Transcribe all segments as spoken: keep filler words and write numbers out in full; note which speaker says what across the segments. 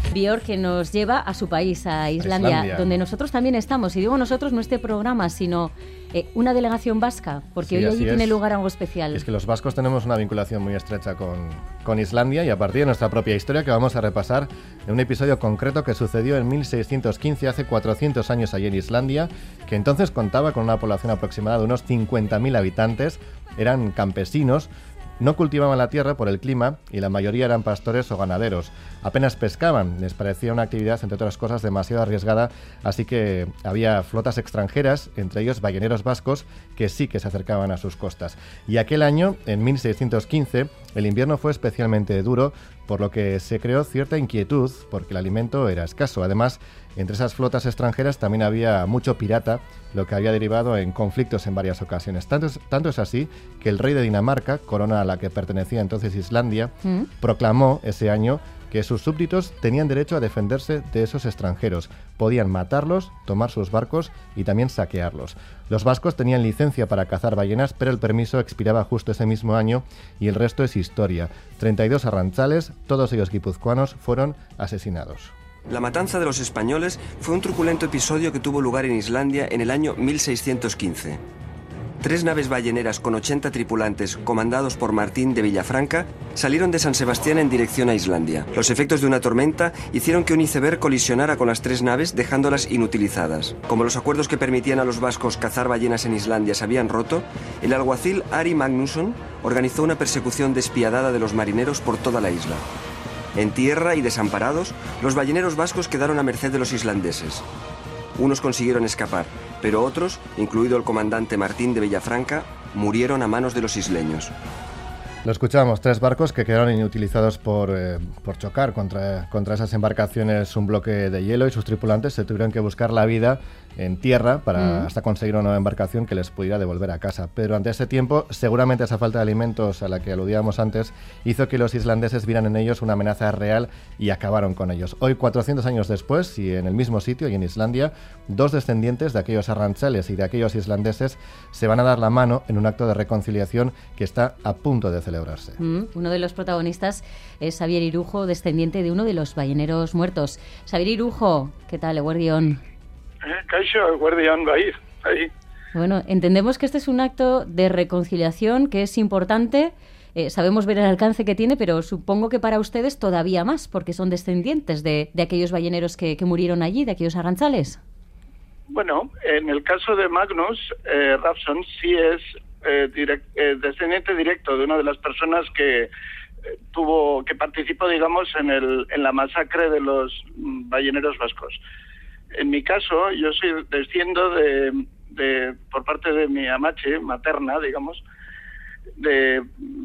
Speaker 1: Björk, que nos lleva a su país, a Islandia,
Speaker 2: Islandia,
Speaker 1: donde nosotros también estamos. Y digo nosotros, no este programa, sino eh, una delegación vasca, porque
Speaker 2: Sí,
Speaker 1: hoy allí
Speaker 2: así
Speaker 1: tiene
Speaker 2: es.
Speaker 1: lugar algo especial.
Speaker 2: Y es que los vascos tenemos una vinculación muy estrecha con, con Islandia, y a partir de nuestra propia historia, que vamos a repasar en un episodio concreto que sucedió en mil seiscientos quince, hace cuatrocientos años allí en Islandia, que entonces contaba con una población aproximada de unos cincuenta mil habitantes. Eran campesinos, no cultivaban la tierra por el clima y la mayoría eran pastores o ganaderos. Apenas pescaban, les parecía una actividad, entre otras cosas, demasiado arriesgada, así que había flotas extranjeras, entre ellos balleneros vascos, que sí que se acercaban a sus costas. Y aquel año, en mil seiscientos quince, el invierno fue especialmente duro, por lo que se creó cierta inquietud, porque el alimento era escaso. Además, entre esas flotas extranjeras también había mucho pirata, lo que había derivado en conflictos en varias ocasiones. Tanto es, tanto es así que el rey de Dinamarca, corona a la que pertenecía entonces Islandia, ¿Mm? proclamó ese año que sus súbditos tenían derecho a defenderse de esos extranjeros. Podían matarlos, tomar sus barcos y también saquearlos. Los vascos tenían licencia para cazar ballenas, pero el permiso expiraba justo ese mismo año y el resto es historia. treinta y dos arrantzales, todos ellos guipuzcoanos, fueron asesinados.
Speaker 3: La matanza de los españoles fue un truculento episodio que tuvo lugar en Islandia en el año mil seiscientos quince. Tres naves balleneras con ochenta tripulantes, comandados por Martín de Villafranca, salieron de San Sebastián en dirección a Islandia. Los efectos de una tormenta hicieron que un iceberg colisionara con las tres naves, dejándolas inutilizadas. Como los acuerdos que permitían a los vascos cazar ballenas en Islandia se habían roto, el alguacil Ari Magnusson organizó una persecución despiadada de los marineros por toda la isla. En tierra y desamparados, los balleneros vascos quedaron a merced de los islandeses. Unos consiguieron escapar, pero otros, incluido el comandante Martín de Villafranca, murieron a manos de los isleños.
Speaker 2: Lo escuchábamos, tres barcos que quedaron inutilizados por, eh, por chocar contra, contra esas embarcaciones, un bloque de hielo, y sus tripulantes se tuvieron que buscar la vida en tierra para mm. hasta conseguir una nueva embarcación que les pudiera devolver a casa. Pero ante ese tiempo, seguramente esa falta de alimentos a la que aludíamos antes hizo que los islandeses vieran en ellos una amenaza real y acabaron con ellos. Hoy, cuatrocientos años después, y en el mismo sitio, y en Islandia, dos descendientes de aquellos arrantzales y de aquellos islandeses se van a dar la mano en un acto de reconciliación que está a punto de celebrarse.
Speaker 1: Mm, uno de los protagonistas es Xavier Irujo, descendiente de uno de los balleneros muertos. Xavier Irujo, ¿qué tal, eguerdión?
Speaker 4: Eh, Kaixo, eguerdión, bai, bai.
Speaker 1: Bueno, entendemos que este es un acto de reconciliación que es importante. Eh, sabemos ver el alcance que tiene, pero supongo que para ustedes todavía más, porque son descendientes de, de aquellos balleneros que, que murieron allí, de aquellos arrantzales.
Speaker 4: Bueno, en el caso de Magnus, eh, Rafson sí es eh, direct, eh, descendiente directo de una de las personas que eh, tuvo, que participó, digamos, en el en la masacre de los mm, balleneros vascos. En mi caso, yo soy desciendo de, de por parte de mi amache materna, digamos, de, de,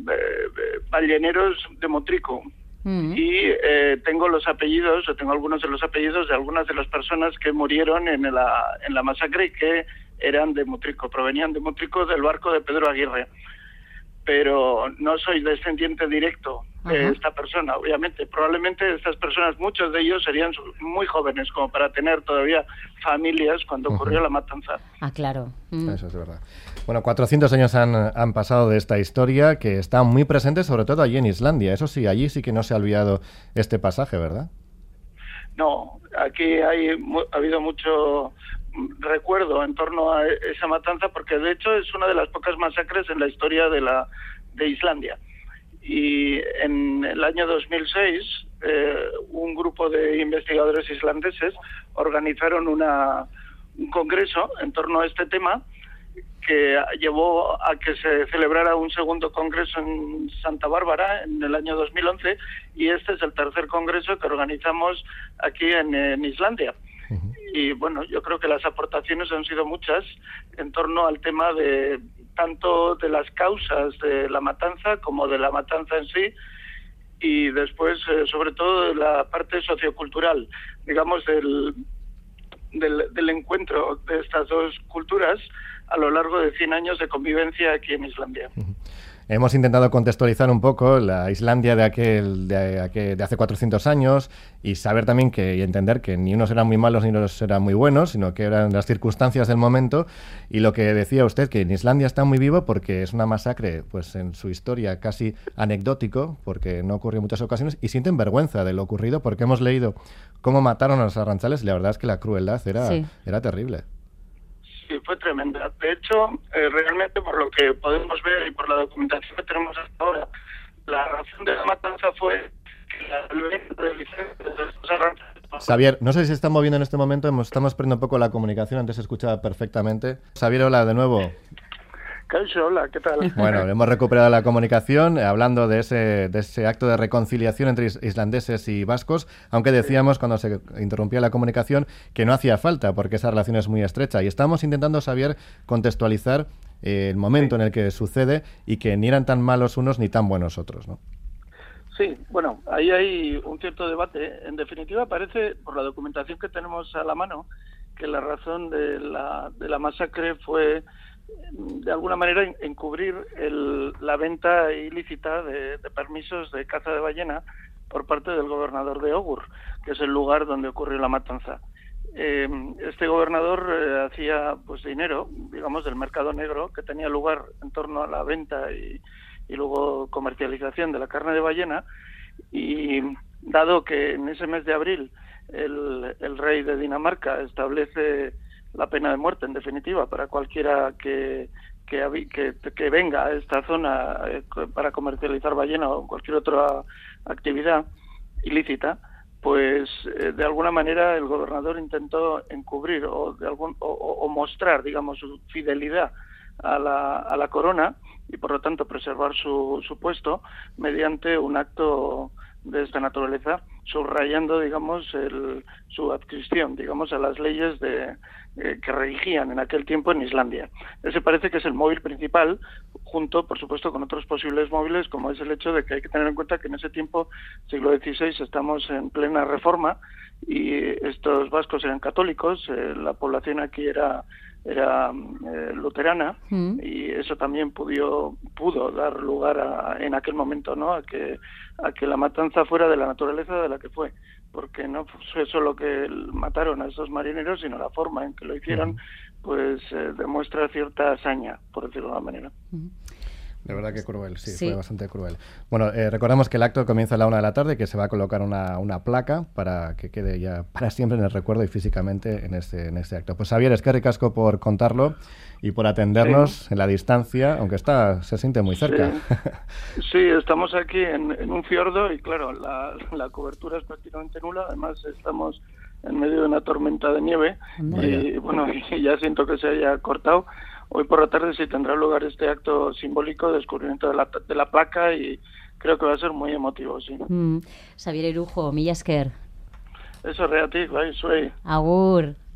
Speaker 4: de balleneros de Motrico. Mm. Y eh, tengo los apellidos, o tengo algunos de los apellidos de algunas de las personas que murieron en la, en la masacre y que eran de Motrico, provenían de Motrico, del barco de Pedro Aguirre. Pero no soy descendiente directo de uh-huh. esta persona, obviamente. Probablemente estas personas, muchos de ellos serían muy jóvenes, como para tener todavía familias cuando uh-huh. ocurrió la matanza.
Speaker 1: Ah, claro. Mm.
Speaker 2: Eso es verdad. Bueno, cuatrocientos años han, han pasado de esta historia, que está muy presente, sobre todo allí en Islandia. Eso sí, allí sí que no se ha olvidado este pasaje, ¿verdad?
Speaker 4: No, aquí hay ha habido mucho recuerdo en torno a esa matanza, porque de hecho es una de las pocas masacres en la historia de la de Islandia. Y en el año dos mil seis eh, un grupo de investigadores islandeses organizaron una un congreso en torno a este tema, que llevó a que se celebrara un segundo congreso en Santa Bárbara en el año dos mil once, y este es el tercer congreso que organizamos aquí en, en Islandia. Uh-huh. Y bueno, yo creo que las aportaciones han sido muchas en torno al tema de tanto de las causas de la matanza como de la matanza en sí, y después eh, sobre todo de la parte sociocultural, digamos, del, del, del encuentro de estas dos culturas a lo largo de cien años de convivencia aquí en Islandia.
Speaker 2: Uh-huh. hemos intentado contextualizar un poco la Islandia de aquel de, aquel, de hace cuatrocientos años y saber también que y entender que ni unos eran muy malos ni unos eran muy buenos, sino que eran las circunstancias del momento. Y lo que decía usted, que en Islandia está muy vivo porque es una masacre, pues en su historia casi anecdótico, porque no ocurrió en muchas ocasiones, y sienten vergüenza de lo ocurrido porque hemos leído cómo mataron a los arrantzales y la verdad es que la crueldad era, sí. era terrible.
Speaker 4: Sí, fue tremenda. De hecho, eh, realmente por lo que podemos ver y por la documentación que tenemos hasta ahora, la razón de la matanza fue que la violencia de licencia de estos arrantzales...
Speaker 2: Xavier, no sé si se está moviendo en este momento, estamos perdiendo un poco la comunicación, antes se escuchaba perfectamente. Xavier, hola de nuevo.
Speaker 4: Caixo, hola, ¿qué tal?
Speaker 2: Bueno, hemos recuperado la comunicación eh, hablando de ese, de ese acto de reconciliación entre is islandeses y vascos, aunque decíamos cuando se interrumpía la comunicación que no hacía falta porque esa relación es muy estrecha y estamos intentando, Xavier, contextualizar eh, el momento sí. en el que sucede y que ni eran tan malos unos ni tan buenos otros, ¿no?
Speaker 4: Sí, bueno, ahí hay un cierto debate. En definitiva, parece, por la documentación que tenemos a la mano, que la razón de la, de la masacre fue de alguna manera encubrir el, la venta ilícita de, de permisos de caza de ballena por parte del gobernador de Ogur, que es el lugar donde ocurrió la matanza. Eh, este gobernador eh, hacía pues dinero, digamos, del mercado negro que tenía lugar en torno a la venta y, y luego comercialización de la carne de ballena, y dado que en ese mes de abril el, el rey de Dinamarca establece la pena de muerte, en definitiva, para cualquiera que, que, que, que venga a esta zona eh, para comercializar ballena o cualquier otra actividad ilícita, pues eh, de alguna manera el gobernador intentó encubrir o, de algún, o, o mostrar, digamos, su fidelidad a la, a la corona y, por lo tanto, preservar su, su puesto mediante un acto de esta naturaleza, subrayando, digamos, el, su adscripción, digamos, a las leyes de, eh, que regían en aquel tiempo en Islandia. Ese parece que es el móvil principal, junto, por supuesto, con otros posibles móviles, como es el hecho de que hay que tener en cuenta que en ese tiempo, siglo dieciséis, estamos en plena reforma y estos vascos eran católicos, eh, la población aquí era era eh, luterana mm. y eso también pudo pudo dar lugar a, en aquel momento, ¿no?, a que a que la matanza fuera de la naturaleza de la que fue, porque no fue solo que mataron a esos marineros, sino la forma en que lo hicieron, mm. pues eh, demuestra cierta hazaña, por decirlo de alguna manera. Mm.
Speaker 2: De verdad que cruel, sí, sí. Fue bastante cruel. Bueno, eh, recordamos que el acto comienza a la una de la tarde, que se va a colocar una, una placa para que quede ya para siempre en el recuerdo y físicamente en este, en este acto. Pues Xavier, es que ricasco por contarlo y por atendernos sí. en la distancia, aunque está se siente muy cerca.
Speaker 4: Sí, sí, estamos aquí en, en un fiordo y claro, la, la cobertura es prácticamente nula, además estamos en medio de una tormenta de nieve Vaya. y bueno, y ya siento que se haya cortado. Hoy por la tarde sí tendrá lugar este acto simbólico de descubrimiento de la, de la placa y creo que va a ser muy emotivo, sí.
Speaker 1: Mm. Xavier Irujo, mila esker.
Speaker 4: Eso, reatik, bai, zuei.
Speaker 1: Agur.